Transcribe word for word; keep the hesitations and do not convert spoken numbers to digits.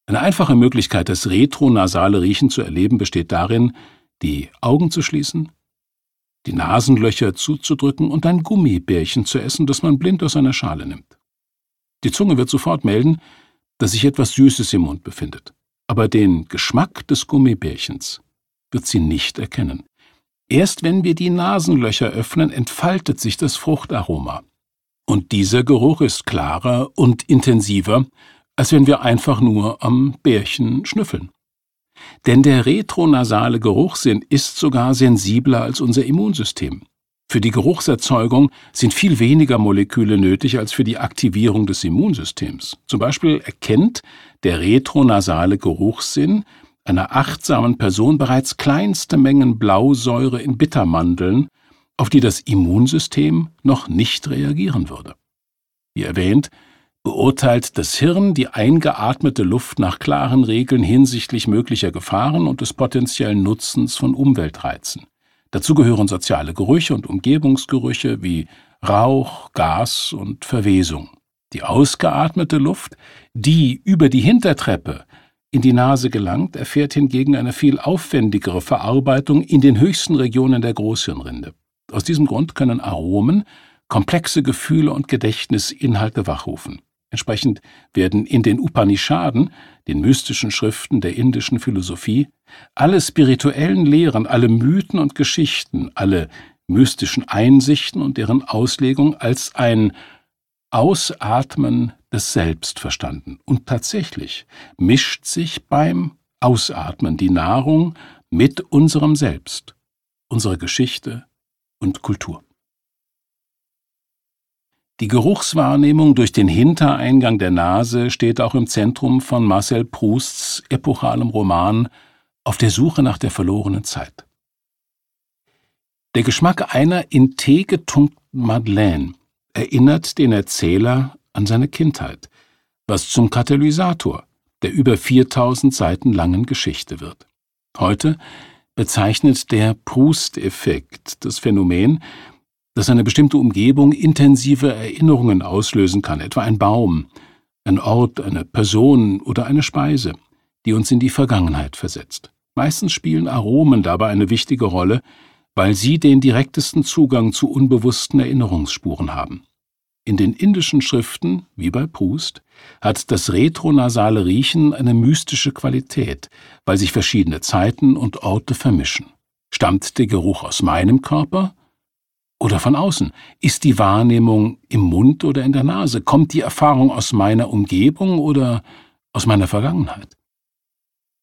Eine einfache Möglichkeit, das retronasale Riechen zu erleben, besteht darin, die Augen zu schließen, die Nasenlöcher zuzudrücken und ein Gummibärchen zu essen, das man blind aus einer Schale nimmt. Die Zunge wird sofort melden, dass sich etwas Süßes im Mund befindet. Aber den Geschmack des Gummibärchens wird sie nicht erkennen. Erst wenn wir die Nasenlöcher öffnen, entfaltet sich das Fruchtaroma. Und dieser Geruch ist klarer und intensiver, als wenn wir einfach nur am Bärchen schnüffeln. Denn der retronasale Geruchssinn ist sogar sensibler als unser Immunsystem. Für die Geruchserzeugung sind viel weniger Moleküle nötig als für die Aktivierung des Immunsystems. Zum Beispiel erkennt der retronasale Geruchssinn einer achtsamen Person bereits kleinste Mengen Blausäure in Bittermandeln, auf die das Immunsystem noch nicht reagieren würde. Wie erwähnt, beurteilt das Hirn die eingeatmete Luft nach klaren Regeln hinsichtlich möglicher Gefahren und des potenziellen Nutzens von Umweltreizen. Dazu gehören soziale Gerüche und Umgebungsgerüche wie Rauch, Gas und Verwesung. Die ausgeatmete Luft, die über die Hintertreppe in die Nase gelangt, erfährt hingegen eine viel aufwendigere Verarbeitung in den höchsten Regionen der Großhirnrinde. Aus diesem Grund können Aromen komplexe Gefühle und Gedächtnisinhalte wachrufen. Entsprechend werden in den Upanishaden, den mystischen Schriften der indischen Philosophie, alle spirituellen Lehren, alle Mythen und Geschichten, alle mystischen Einsichten und deren Auslegung als ein Ausatmen des Selbst verstanden. Und tatsächlich mischt sich beim Ausatmen die Nahrung mit unserem Selbst, unserer Geschichte und Kultur. Die Geruchswahrnehmung durch den Hintereingang der Nase steht auch im Zentrum von Marcel Prousts epochalem Roman Auf der Suche nach der verlorenen Zeit. Der Geschmack einer in Tee getunkten Madeleine erinnert den Erzähler an seine Kindheit, was zum Katalysator der über viertausend Seiten langen Geschichte wird. Heute bezeichnet der Proust-Effekt das Phänomen, dass eine bestimmte Umgebung intensive Erinnerungen auslösen kann, etwa ein Baum, ein Ort, eine Person oder eine Speise, die uns in die Vergangenheit versetzt. Meistens spielen Aromen dabei eine wichtige Rolle, weil sie den direktesten Zugang zu unbewussten Erinnerungsspuren haben. In den indischen Schriften, wie bei Proust, hat das retronasale Riechen eine mystische Qualität, weil sich verschiedene Zeiten und Orte vermischen. Stammt der Geruch aus meinem Körper oder von außen? Ist die Wahrnehmung im Mund oder in der Nase? Kommt die Erfahrung aus meiner Umgebung oder aus meiner Vergangenheit?